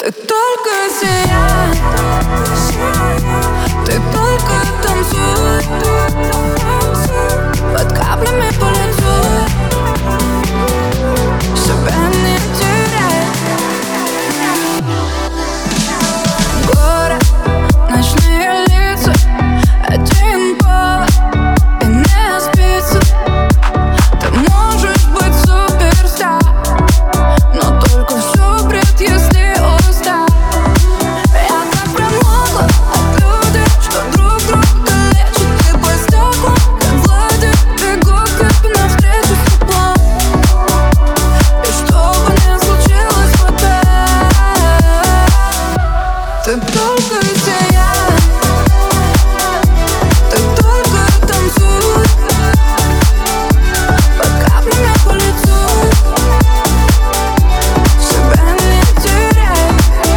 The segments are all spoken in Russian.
Ты только сияй, ты только танцуй, под каплями по лицу, себя не теряй. Город, ночные лица, один повод и не спится. Ты можешь быть суперстар, но только все бред, если устал. Я так промокла от людей, что друг друга лечат. Ты по стеклам, как Влади, бегу к тебе навстречу с теплом. И что бы ни случилось потом, ты только сияй, ты только танцуй, под каплями по лицу, себя не теряй.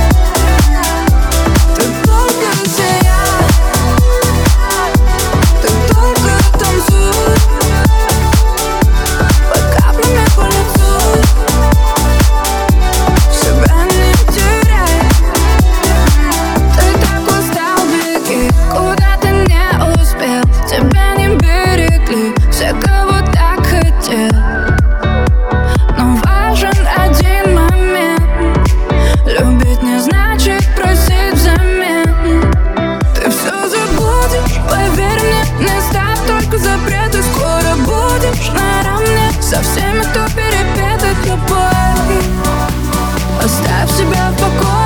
Ты только сияй, ты только танцуй, под каплями по лицу, себя не теряй. Ты так устал, беги, куда ты не успел. Тебя не берегли все, кого так хотел. Но важен один момент: любить не значит просить взамен. Ты все забудешь, поверь мне, не ставь только запреты. Скоро будешь наравне со всеми, кто перепетает тобой. Оставь себя в покое.